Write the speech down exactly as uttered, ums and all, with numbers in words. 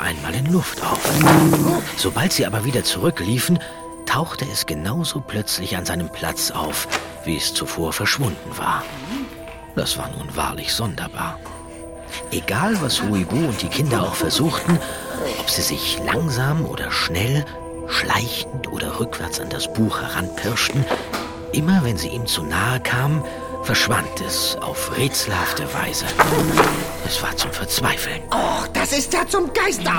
einmal in Luft auf. Sobald sie aber wieder zurückliefen, tauchte es genauso plötzlich an seinem Platz auf, wie es zuvor verschwunden war. Das war nun wahrlich sonderbar. Egal, was Huibu und die Kinder auch versuchten, ob sie sich langsam oder schnell, schleichend oder rückwärts an das Buch heranpirschten, immer wenn sie ihm zu nahe kamen, verschwand es auf rätselhafte Weise. Es war zum Verzweifeln. Och, das ist ja zum Geister.